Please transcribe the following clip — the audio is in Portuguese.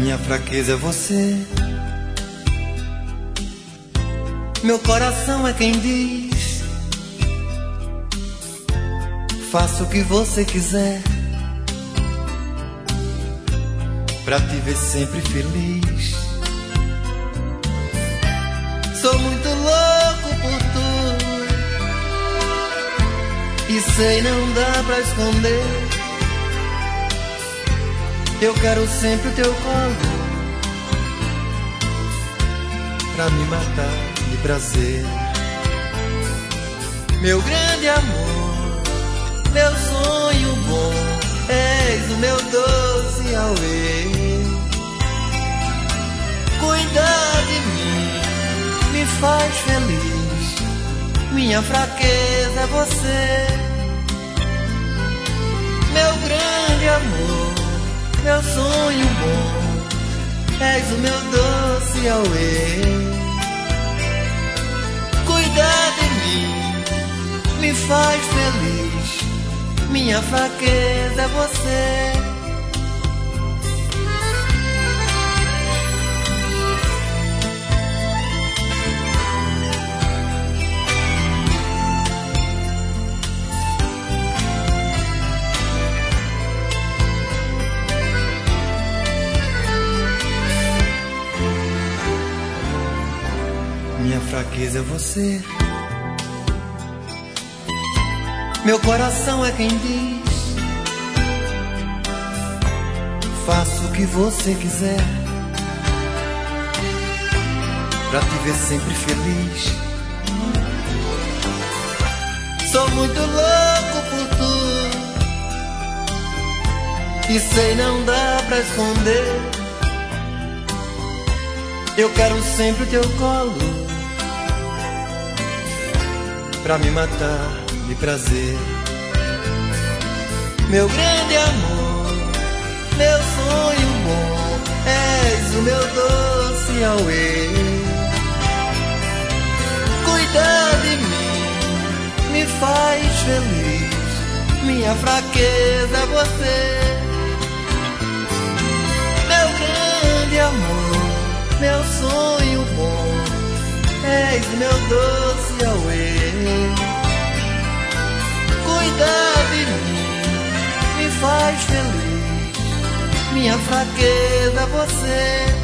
Minha fraqueza é você. Meu coração é quem diz: faça o que você quiser, pra te ver sempre feliz. Sou muito louco por tu e sei não dá pra esconder. Eu quero sempre o teu colo pra me matar de prazer. Meu grande amor, meu sonho bom, és o meu doce auê. Cuidar de mim me faz feliz, minha fraqueza é você. Meu grande amor, meu sonho bom, és o meu doce auê. Cuidar de mim me faz feliz, minha fraqueza é você. Minha fraqueza é você. Meu coração é quem diz: faça o que você quiser, pra te ver sempre feliz. Sou muito louco por tu e sei não dá pra esconder. Eu quero sempre o teu colo pra me matar de prazer. Meu grande amor, meu sonho bom, és o meu doce auê. Cuidar de mim me faz feliz, minha fraqueza é você. Meu grande amor, meu sonho bom, és o meu doce auê. Cuidar de mim me faz feliz, minha fraqueza é você.